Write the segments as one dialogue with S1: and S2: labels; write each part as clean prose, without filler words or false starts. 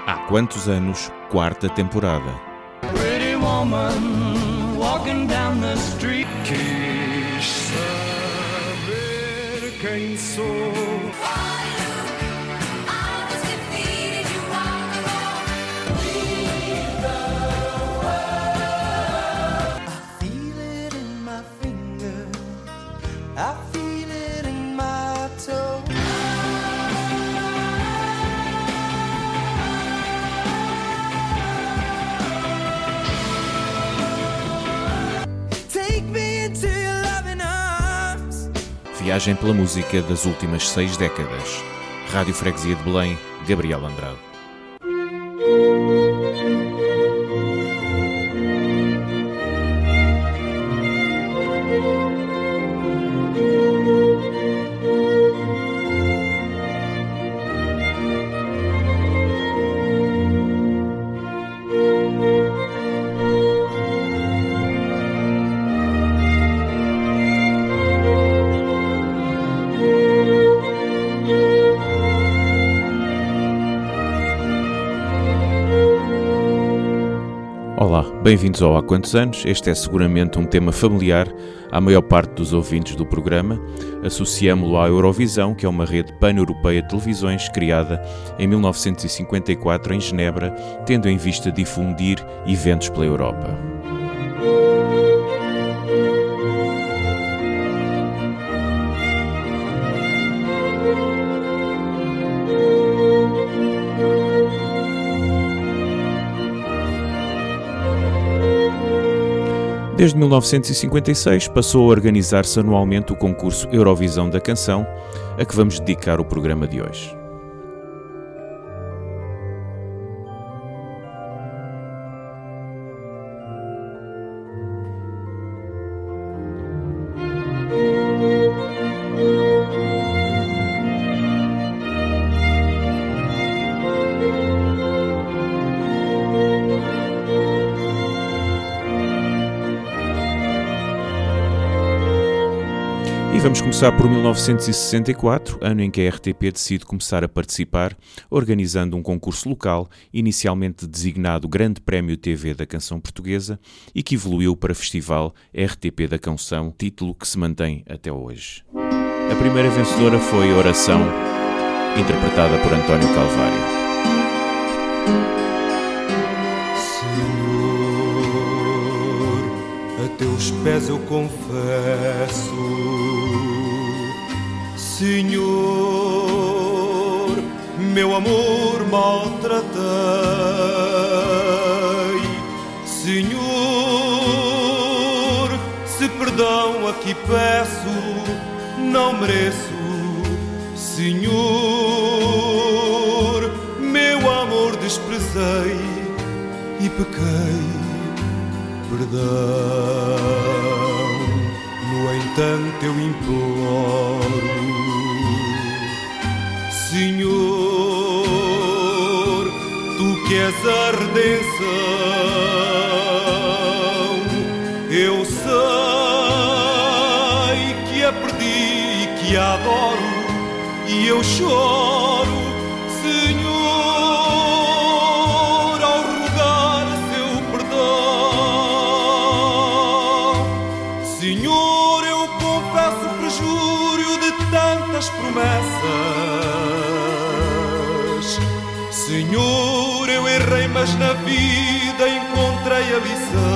S1: Há quantos anos, quarta temporada.
S2: Pretty woman walking down the street. Quem saber quem sou?
S1: Viagem pela música das últimas 6 décadas. Rádio Freguesia de Belém, Gabriel Andrade. Olá, bem-vindos ao Há Quantos Anos. Este é seguramente um tema familiar à maior parte dos ouvintes do programa. Associamo-lo à Eurovisão, que é uma rede pan-europeia de televisões criada em 1954 em Genebra, tendo em vista difundir eventos pela Europa. Desde 1956 passou a organizar-se anualmente o concurso Eurovisão da Canção, a que vamos dedicar o programa de hoje. Vamos começar por 1964, ano em que a RTP decide começar a participar, organizando um concurso local, inicialmente designado Grande Prémio TV da Canção Portuguesa e que evoluiu para Festival RTP da Canção, título que se mantém até hoje. A primeira vencedora foi Oração, interpretada por António Calvário.
S2: Senhor, a teus pés eu confesso. Senhor, meu amor maltratei. Senhor, se perdão aqui peço, não mereço. Senhor, meu amor desprezei e pequei. Perdão, no entanto eu imploro. Senhor, Tu que és a redenção, eu sei que a perdi e que a adoro, e eu choro, Senhor, ao rogar Seu perdão. Senhor, eu confesso o perjúrio de tantas promessas. Senhor, eu errei, mas na vida encontrei a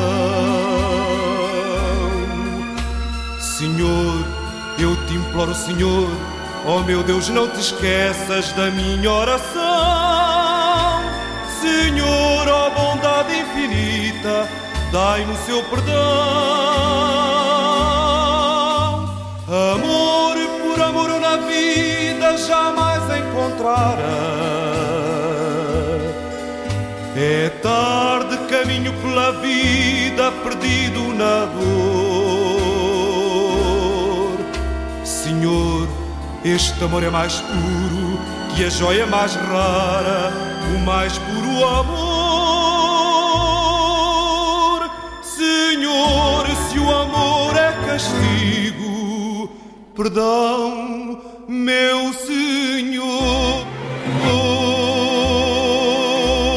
S2: lição. Senhor, eu te imploro, Senhor, oh meu Deus, não te esqueças da minha oração. Senhor, oh bondade infinita, dai-me o Seu perdão. Amor por amor eu na vida jamais encontrara. É tarde, caminho pela vida, perdido na dor. Senhor, este amor é mais puro que a joia mais rara, o mais puro amor. Senhor, se o amor é castigo, perdão, meu Senhor.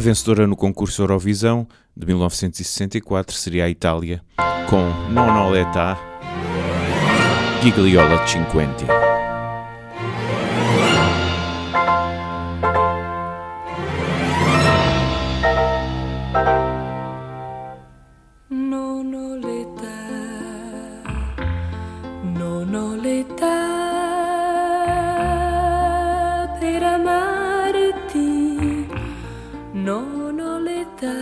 S1: vencedora no concurso Eurovisão de 1964 seria a Itália, com Non ho l'età, Gigliola 50.
S3: Non ho l'età per amarti, non ho l'età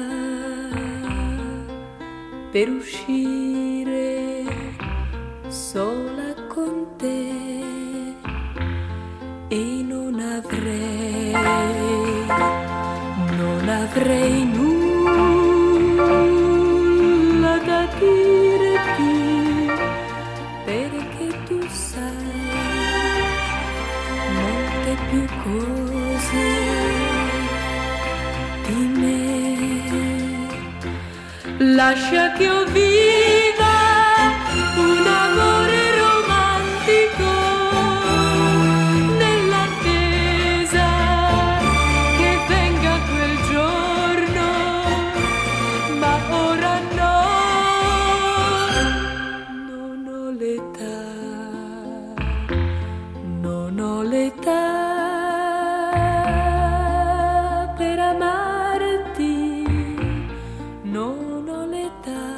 S3: per uscire sola con te e non avrei nulla da dirti, perché tu sai molte più cose di me. Lascia che io viva un amore romantico nell'attesa che venga quel giorno, ma ora no, non ho l'età, non ho l'età per amarti, non ho l'età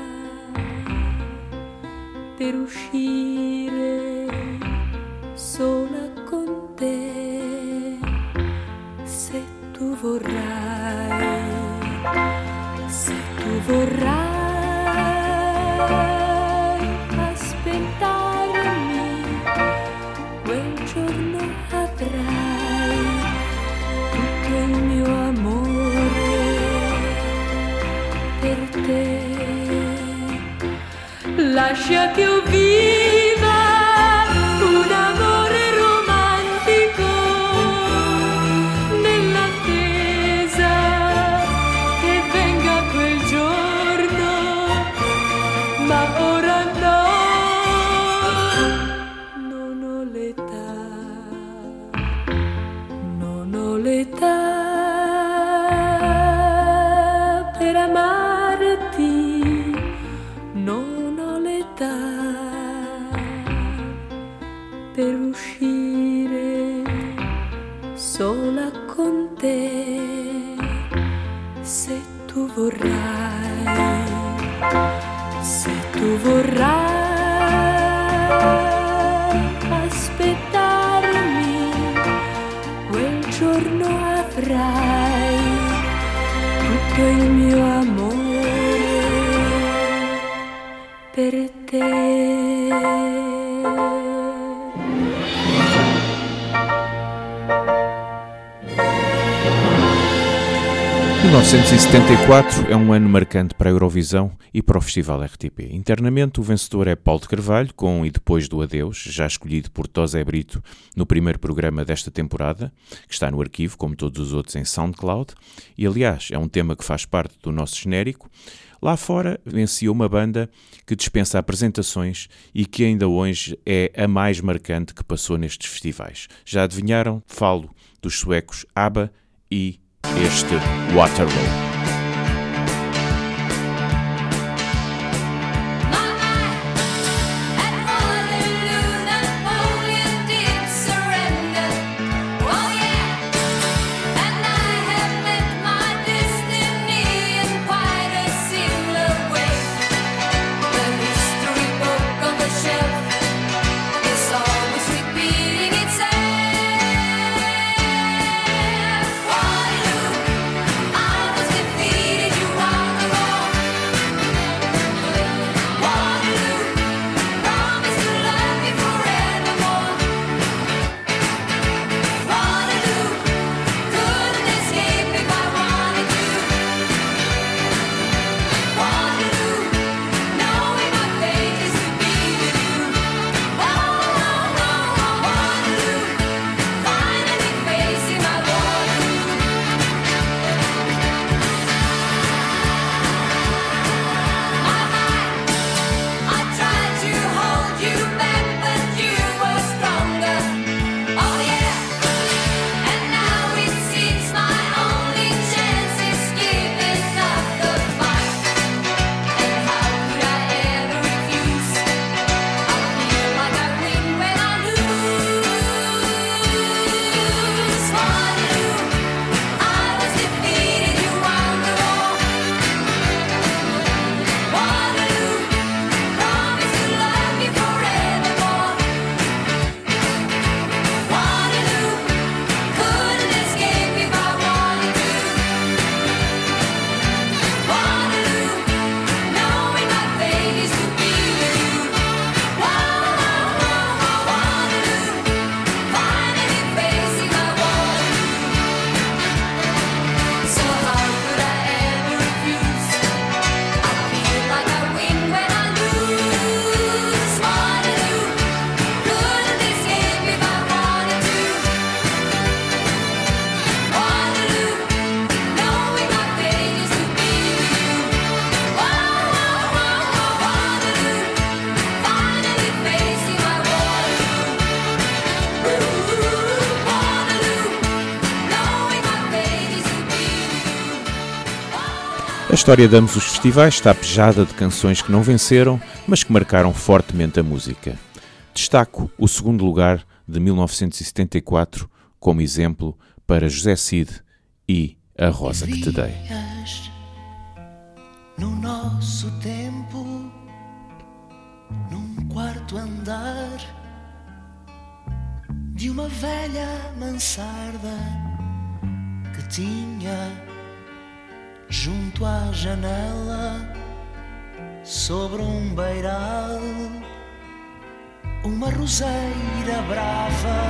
S3: per uscire sola con te. Se tu vorrai aspettarmi, quel giorno avrai tutto il mio amore per te. Lascia che io viva un amore romantico nell'attesa che venga quel giorno, ma ora no, non ho l'età, non ho l'età per amarti, non ho l'età per uscire sola con te. Se tu vorrai aspettarmi, quel giorno avrai tutto il mio amore per te.
S1: 1974 é um ano marcante para a Eurovisão e para o Festival RTP. Internamente, o vencedor é Paulo de Carvalho, com E Depois do Adeus, já escolhido por Tosé Brito no primeiro programa desta temporada, que está no arquivo, como todos os outros, em SoundCloud, e aliás, é um tema que faz parte do nosso genérico. Lá fora, vencia uma banda que dispensa apresentações e que ainda hoje é a mais marcante que passou nestes festivais. Já adivinharam? Falo dos suecos ABBA e este Waterloo.
S4: I was
S1: história de ambos os festivais está pejada de canções que não venceram, mas que marcaram fortemente a música. Destaco o segundo lugar de 1974 como exemplo para José Cid e A Rosa que Te Dei.
S4: No nosso tempo, num quarto andar de uma velha mansarda que tinha junto à janela, sobre um beiral, uma roseira brava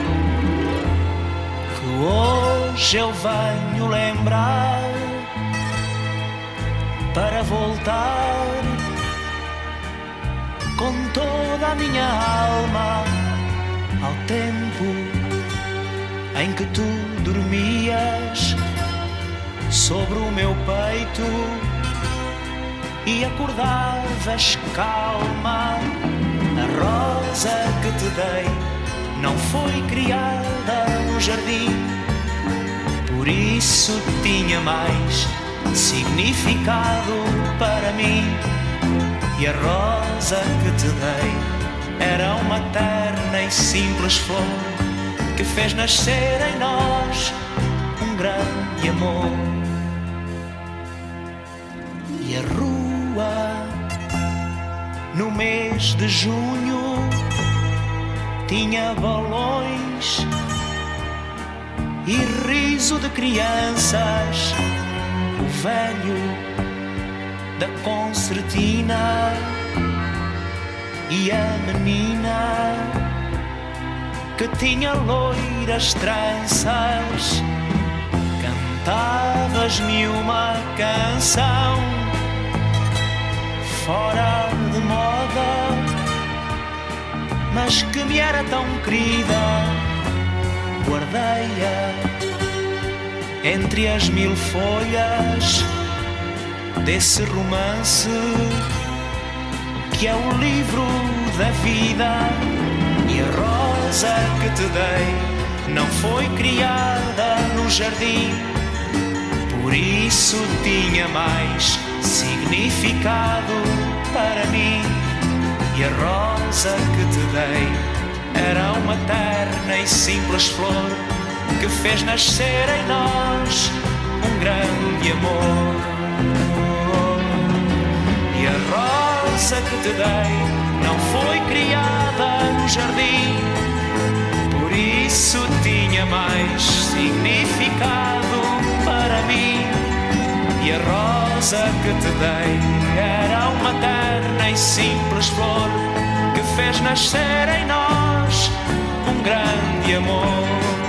S4: que hoje eu venho lembrar para voltar com toda a minha alma ao tempo em que tu dormias sobre o meu peito e acordavas calma. A rosa que te dei não foi criada no jardim, por isso tinha mais significado para mim. E a rosa que te dei era uma terna e simples flor que fez nascer em nós um grande amor. E a rua, no mês de junho, tinha balões e riso de crianças. O velho da concertina e a menina que tinha loiras tranças. Cantavas-me uma canção fora de moda, mas que me era tão querida. Guardei-a entre as 1000 folhas desse romance que é o livro da vida. E a rosa que te dei não foi criada no jardim, por isso tinha mais significado para mim. E a rosa que te dei era uma terna e simples flor que fez nascer em nós um grande amor. E a rosa que te dei não foi criada no jardim, por isso tinha mais significado para mim. E a rosa que te dei era uma terna e simples flor que fez nascer em nós um grande amor.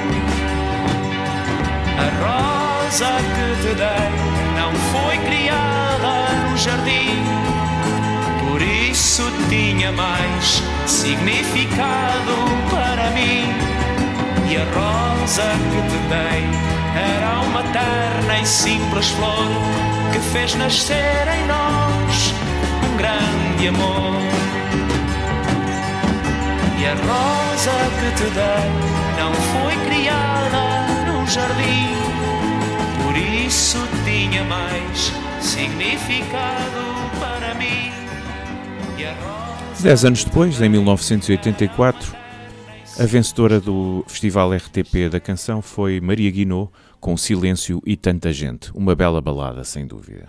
S4: A rosa que te dei não foi criada no jardim, por isso tinha mais significado para mim. E a rosa que te dei era uma terna e simples flor que fez nascer em nós um grande amor. E a rosa que te dei não foi criada num jardim, por isso tinha mais significado para mim.
S1: 10 anos depois, em 1984, a vencedora do Festival RTP da Canção foi Maria Guinot, com Silêncio e Tanta Gente. Uma bela balada, sem dúvida.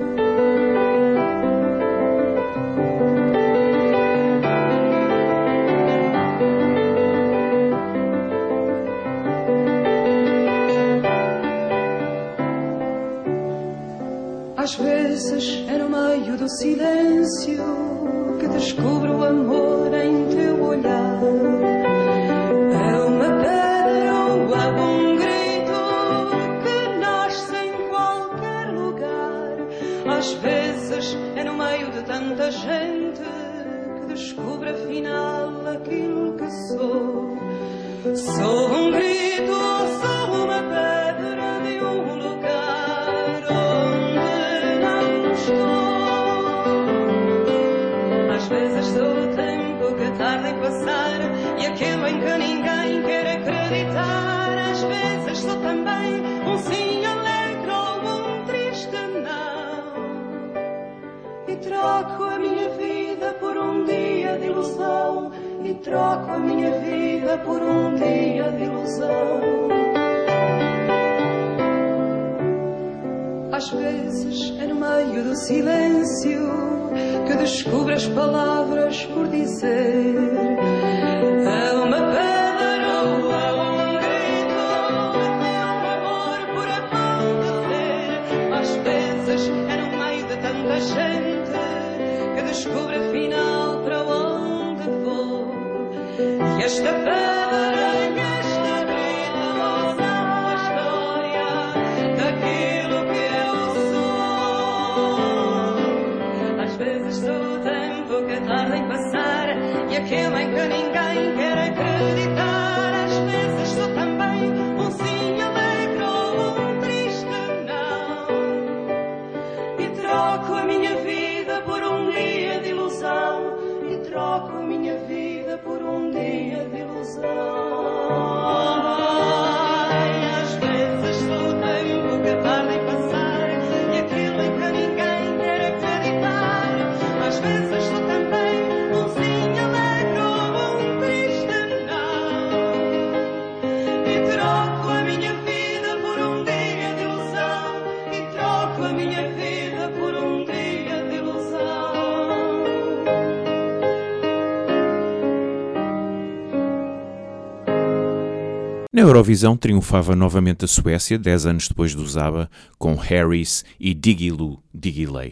S5: Às vezes é no meio do silêncio que descubro o amor em teu olhar. É uma pedra ou um grito que nasce em qualquer lugar. Às vezes é no meio de tanta gente que descubro afinal aquilo que sou. Sou um grito, sou uma pedra de um lugar onde não estou. Às vezes sou o tempo que tarda em passar e aquilo em que ninguém quer acreditar. Às vezes sou também um sim alegre ou um triste não. troco a minha vida por um dia de ilusão, e troco a minha vida por um dia de ilusão. Às vezes é no meio do silêncio que descubro as palavras por dizer. É uma pedra ou é um grito, é um amor por acontecer. Às vezes é no meio de tanta gente que descubro afinal para onde vou. E esta pedra e esta grito são a história daquilo que às vezes sou o tempo que tarda em passar e aquele em que ninguém quer acreditar. Às vezes sou também um sim alegre ou um triste não, e troco a minha vida por um dia de ilusão, e troco a minha vida por um dia de ilusão. Às vezes sou o tempo que tarda em passar e aquilo em que ninguém quer acreditar. Às vezes sou também um sim alegre ou um triste não, e troco a minha vida por um dia de ilusão, e troco a minha vida por um dia de ilusão.
S1: Na Eurovisão triunfava novamente a Suécia, 10 anos depois do ABBA, com Harris e Diggiloo Diggiley.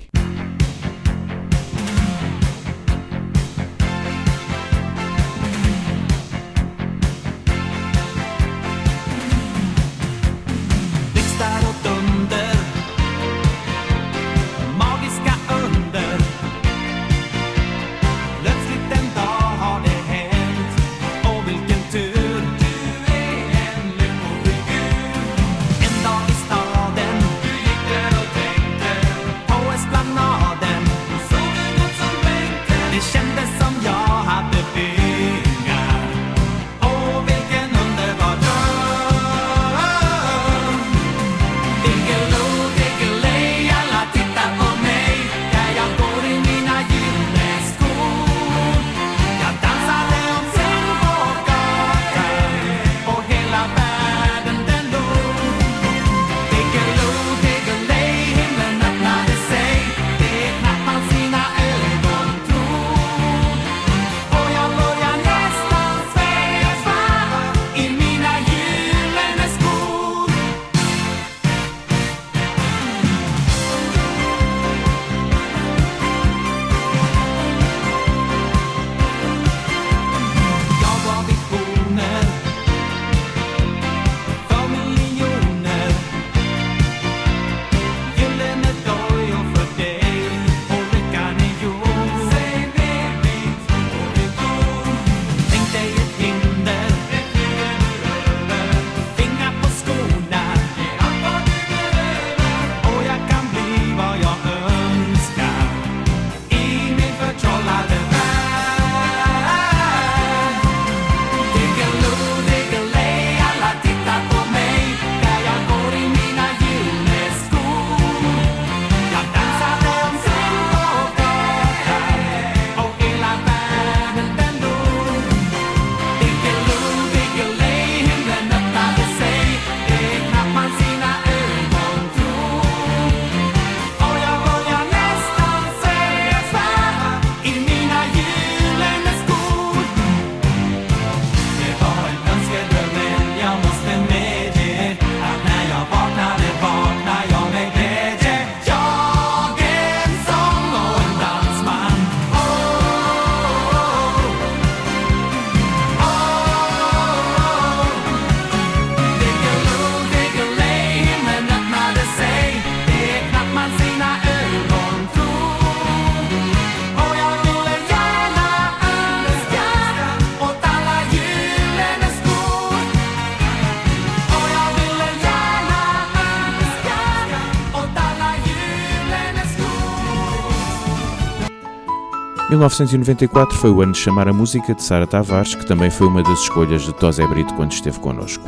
S1: Em 1994 foi o ano de chamar a música de Sara Tavares, que também foi uma das escolhas de Tosé Brito quando esteve connosco.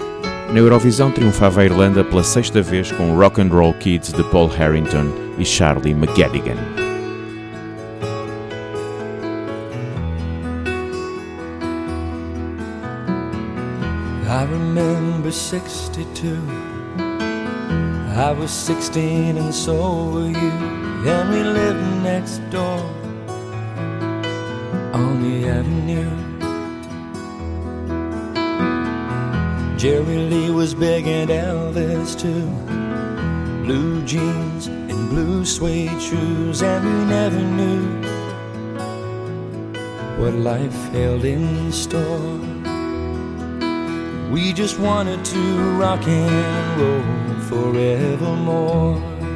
S1: Na Eurovisão triunfava a Irlanda pela sexta vez com Rock and Roll Kids de Paul Harrington e Charlie McGettigan.
S6: I remember 62. I was 16 and so were you, and we lived next door on the avenue. Jerry Lee was big and Elvis too. Blue jeans and blue suede shoes, and we never knew what life held in store. We just wanted to rock and roll forevermore.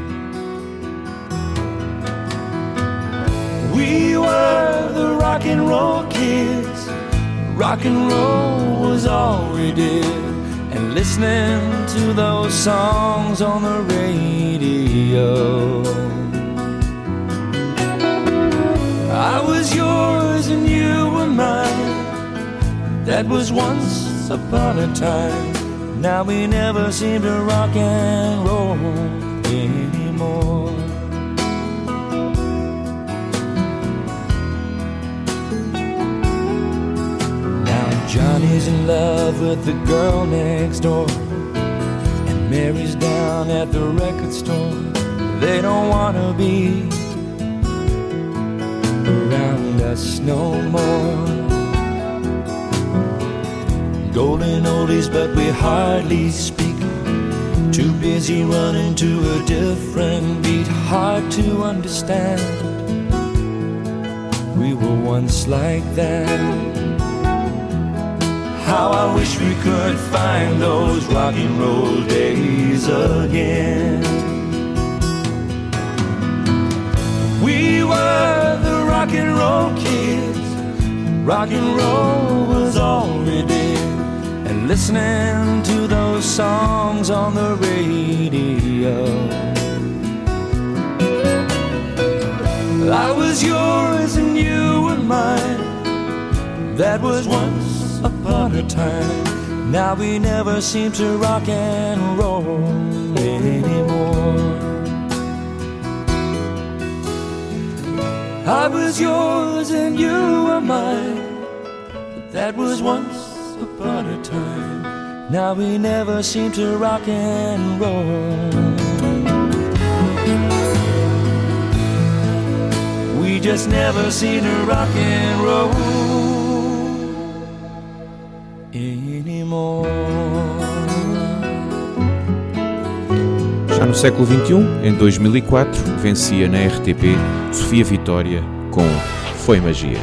S6: We were the rock and roll kids. Rock and roll was all we did. And listening to those songs on the radio, I was yours and you were mine. That was once upon a time. Now we never seem to rock and roll anymore. Johnny's in love with the girl next door, and Mary's down at the record store. They don't wanna be around us no more. Golden oldies, but we hardly speak. Too busy running to a different beat. Hard to understand. We were once like that. How I wish we could find those rock and roll days again. We were the rock and roll kids. Rock and roll was all we did. And listening to those songs on the radio, I was yours and you were mine. That was once upon a time. Now we never seem to rock and roll anymore. I was yours and you were mine. That was once upon a time. Now we never seem to rock and roll. We just never seem to rock and roll anymore.
S1: Já no século XXI, em 2004, vencia na RTP Sofia Vitória com Foi Magia.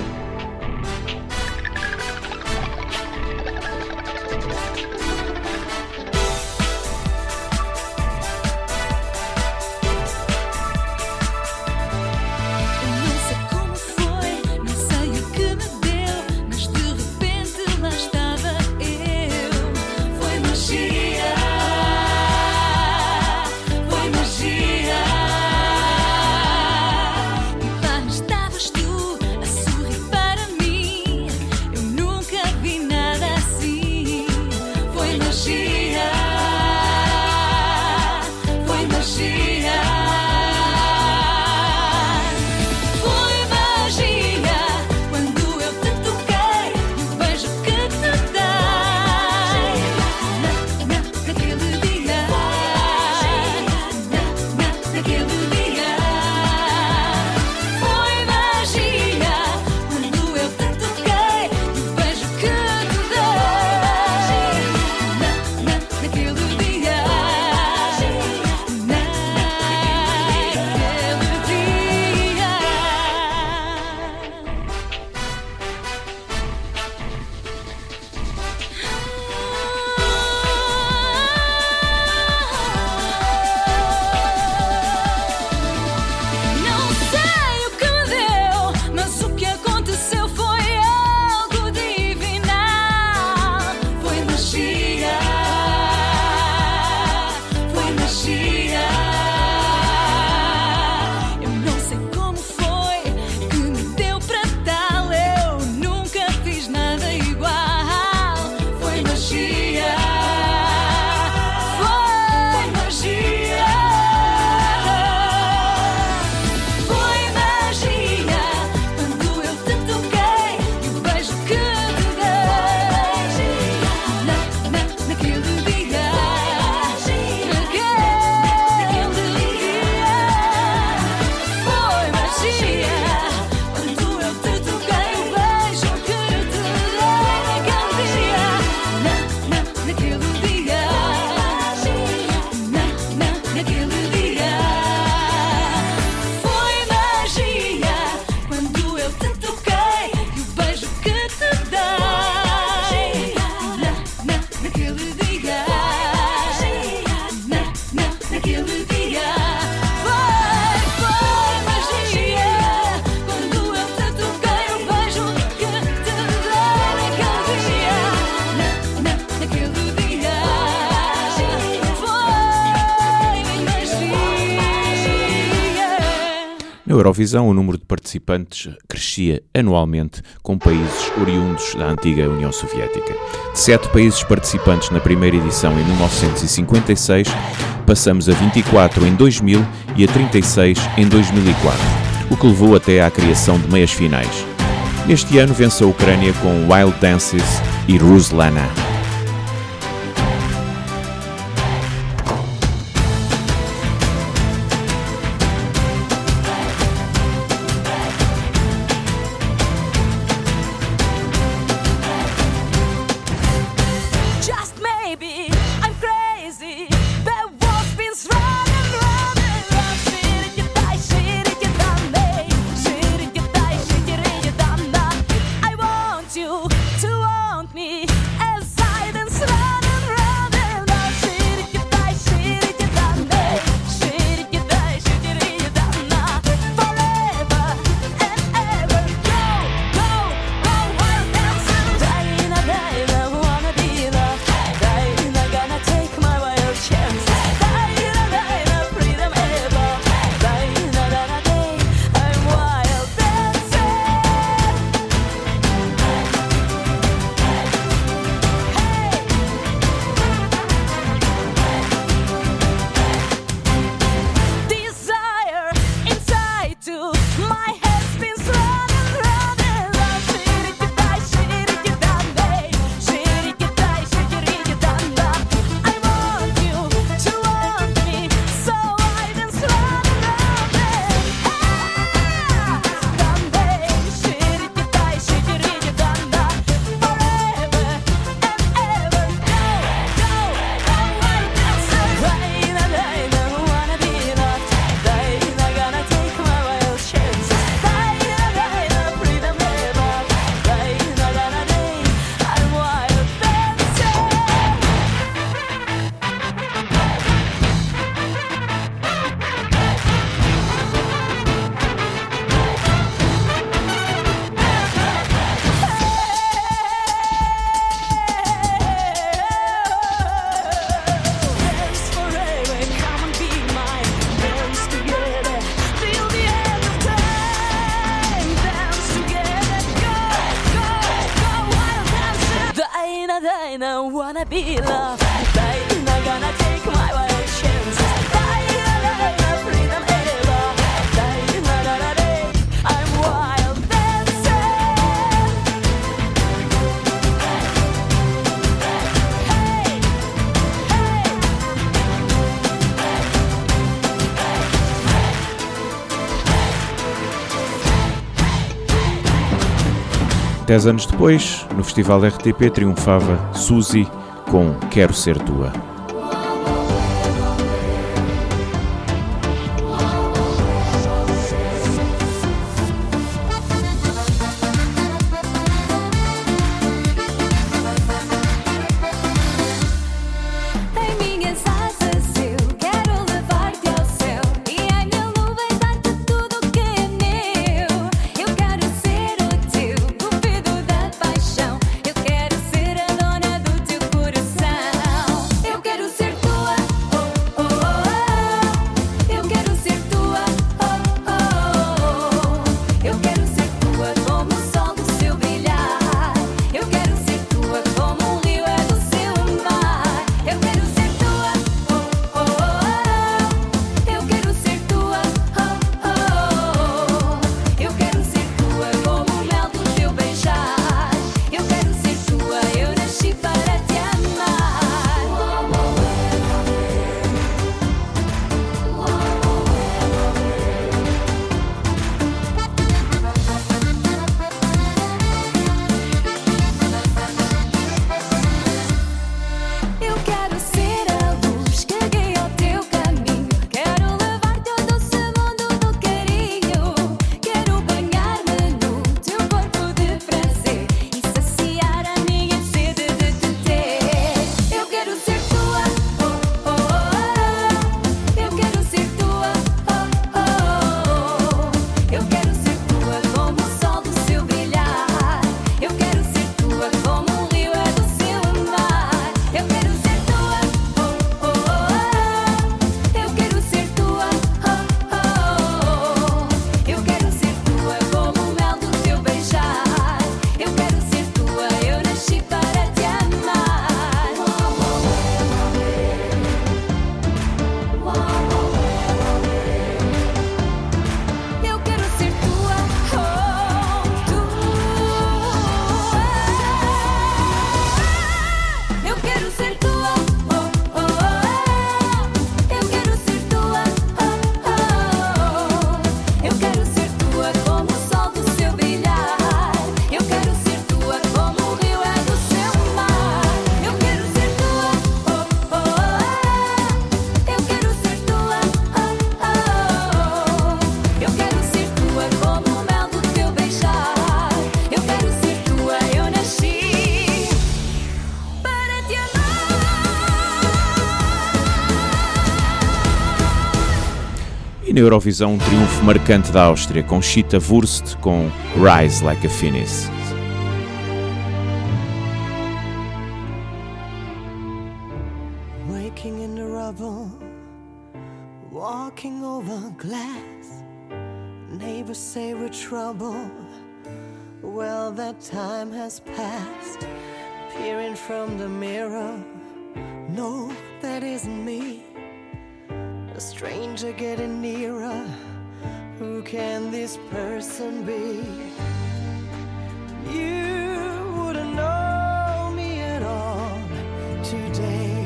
S3: Estavas tu a sorrir.
S1: Na Eurovisão, o número de participantes crescia anualmente com países oriundos da antiga União Soviética. De 7 países participantes na primeira edição em 1956, passamos a 24 em 2000 e a 36 em 2004, o que levou até à criação de meias finais. Neste ano vence a Ucrânia com Wild Dances e Ruslana. Dez anos depois, no Festival RTP, triunfava Suzy com Quero Ser Tua.
S3: Eu quero
S1: E na Eurovisão, um triunfo marcante da Áustria, com Chita Wurst com Rise Like a Phoenix.
S7: Waking in the rubble, walking over glass. Neighbors say we're trouble. Well, that time has passed. Peering from the mirror, no, that isn't me. A stranger getting nearer. Who can this person be? You wouldn't know me at all today.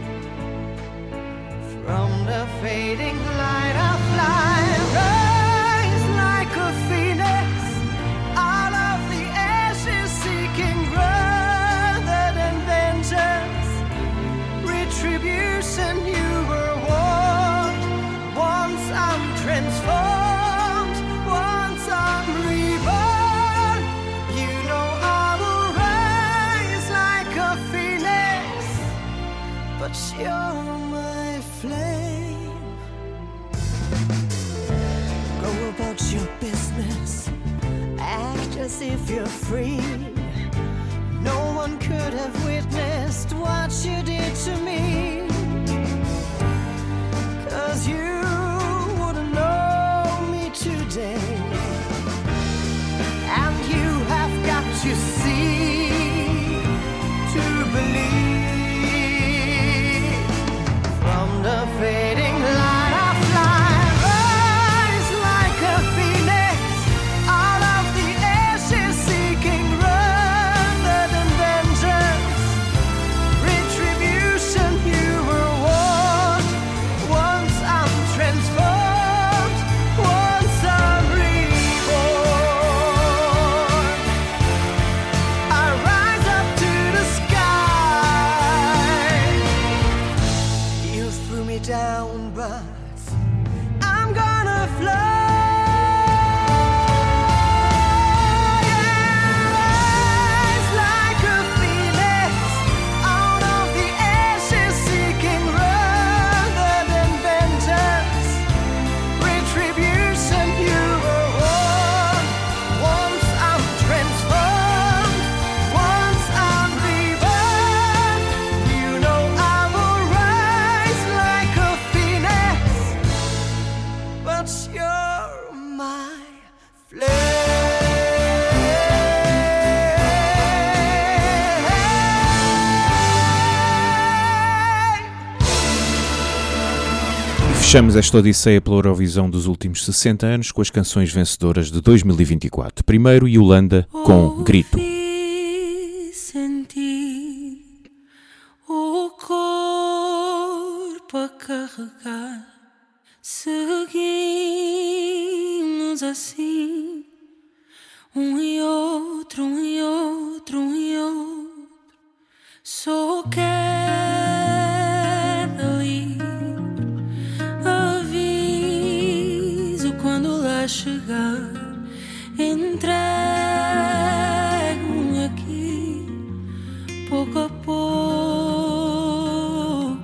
S7: From the fading light I fly, rise like a phoenix out of the ashes, seeking rather than vengeance, retribution. You were warned. Once I'm transformed, once I'm reborn, you know I will rise like a phoenix, but you're my flame. Go about your business, act as if you're free. No one could have witnessed what you did to me, 'cause you wouldn't know me today. And you have got to see to believe. From the fading light I fly, rise like a phoenix out of the ashes, seeking rather than vengeance, retribution. You were warned. Once I'm transformed, once I'm reborn, I rise up to the sky. You threw me down, but I'm gonna fly. Rise like a phoenix out of the ashes, seeking rather than vengeance, retribution. You were warned. Once I'm transformed, once I'm reborn, you know I will rise like a phoenix, but you're my flame.
S1: Fechamos esta odisseia pela Eurovisão dos últimos 60 anos com as canções vencedoras de 2024. Primeiro, Yolanda com Grito.
S3: Ouvi, senti o corpo a carregar. Seguimos assim, um e outro, um e outro, um e outro. Sou queda livre, aviso quando lá chegar. Entrego-me aqui, pouco a pouco.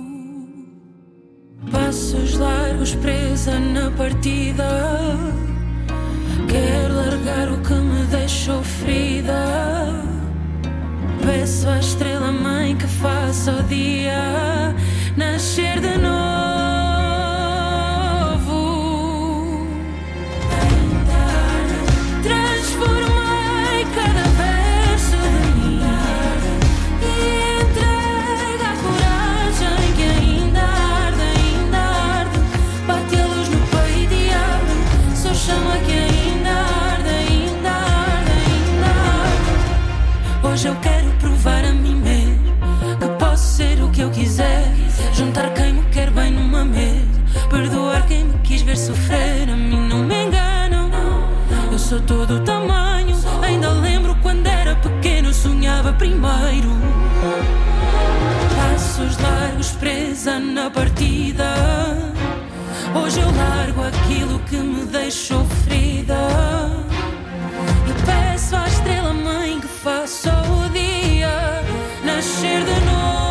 S3: Passos largos presa na partida. Quero largar o que me deixou ferida. Peço à estrela mãe que faça o dia nascer de novo. Transformei cada verso de mim e entregue a coragem que ainda arde, ainda arde. Bate a luz no peito e abre, só chama que ainda arde, ainda arde, ainda arde. Hoje eu quero provar a mim mesmo que posso ser o que eu quiser. Juntar quem me quer bem numa mesa, perdoar quem me quis ver sofrer. A mim não me enganam, eu sou todo o tamanho. Ainda lembro quando era pequeno, sonhava primeiro. Passos largos presa na partida. Hoje eu largo aquilo que me deixou ferida e peço à estrela mãe que faça o dia nascer de novo.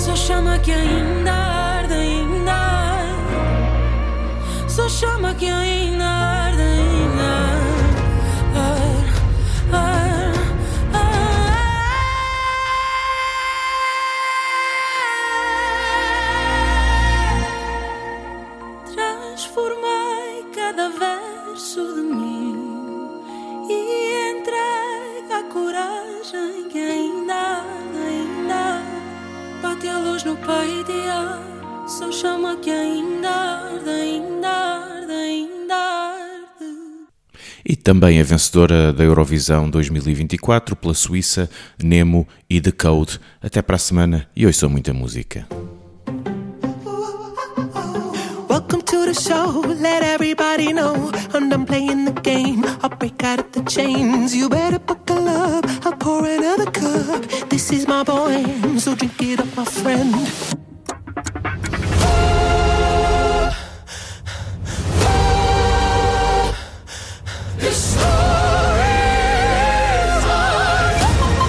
S3: Só chama que ainda arde, ainda arde. Só chama que ainda arde, ainda arde, arde, arde. Transformei cada verso de mim e entregue a coragem que ainda arde, ainda arde. Bate a luz no peito e arde. Só chama que ainda arde, ainda arde, ainda arde.
S1: E também a vencedora da Eurovisão 2024 pela Suíça, Nemo e The Code. Até para a semana e ouçam muita música.
S7: Welcome to the show, let everybody know I'm done playing the game, I'll break out of the chains. You better buckle up, I'll pour another cup. This is my poem, so drink it up, my friend. This story is mine.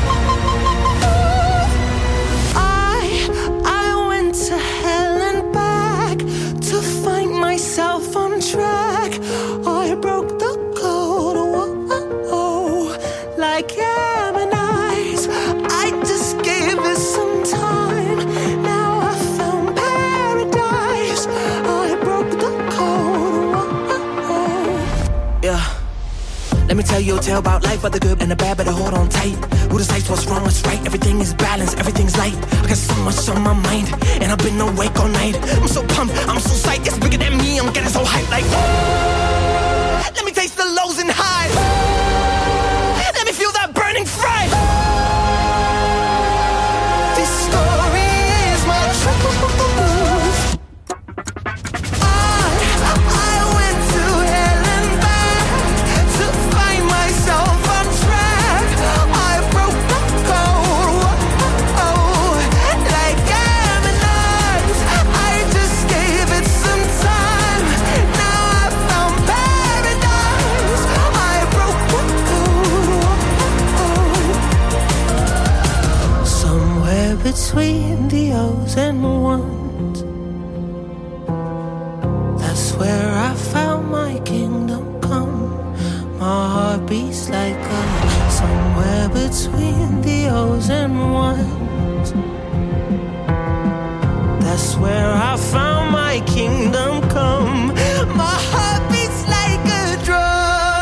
S7: I went to hell and back to find myself on track. I broke the code, whoa, like Gemini's. I just gave it some time. Now I found paradise. I broke the code, whoa. Yeah. Let me tell you a tale about life, but the good and the bad, better hold on tight. Who decides what's wrong, what's right? Everything is balanced, everything's light. I got so much on my mind, and I've been awake all night. I'm so pumped, I'm so psyched, it's bigger than me, I'm getting so hyped like let me taste the lows and highs. Let me feel that burning fright. This story is my truth. I went to hell and back to find myself on track. I broke the code, like Gemini's. I just gave it some time. Now I found paradise. I broke the code. Somewhere between the O's and ones, that's where I found my kingdom come. My heart beats like a somewhere between the O's and ones. That's where I found my kingdom come. My heart beats like a drum.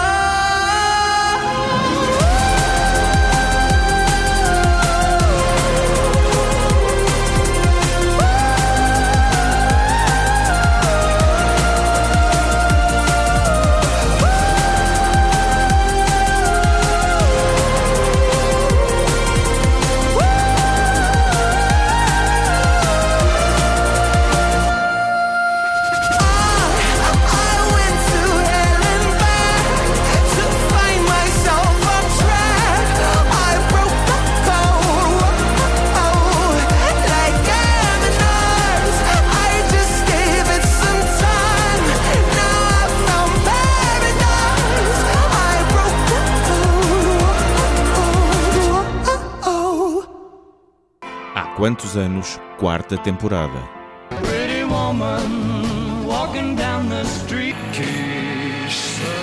S1: Quantos anos, quarta temporada.
S6: Pretty woman walking down the street. Que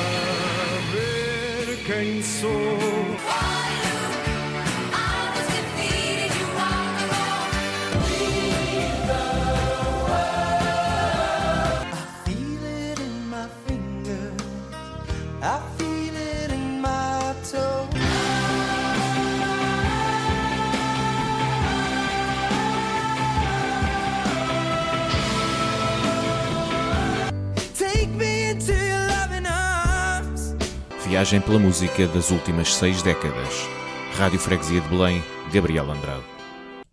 S6: saber quem sou.
S1: Viagem pela música das últimas 6 décadas. Rádio Freguesia de Belém, Gabriel Andrade.